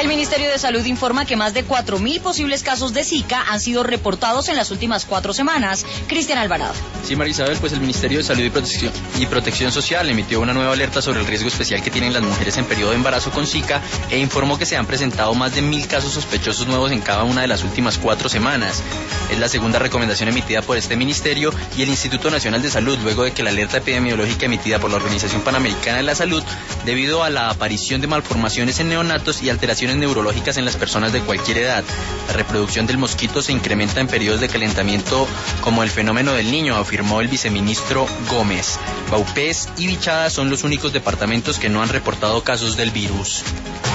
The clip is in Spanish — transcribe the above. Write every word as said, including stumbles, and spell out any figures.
El Ministerio de Salud informa que más de cuatro mil posibles casos de Zika han sido reportados en las últimas cuatro semanas. Cristian Alvarado. Sí, María Isabel, pues el Ministerio de Salud y Protección, y Protección Social emitió una nueva alerta sobre el riesgo especial que tienen las mujeres en periodo de embarazo con Zika e informó que se han presentado más de mil casos sospechosos nuevos en cada una de las últimas cuatro semanas. Es la segunda recomendación emitida por este ministerio y el Instituto Nacional de Salud, luego de que la alerta epidemiológica emitida por la Organización Panamericana de la Salud, debido a la aparición de malformaciones en neonatos y alteraciones neurológicas en las personas de cualquier edad. La reproducción del mosquito se incrementa en periodos de calentamiento como el fenómeno del Niño, afirmó el viceministro Gómez. Vaupés y Vichada son los únicos departamentos que no han reportado casos del virus.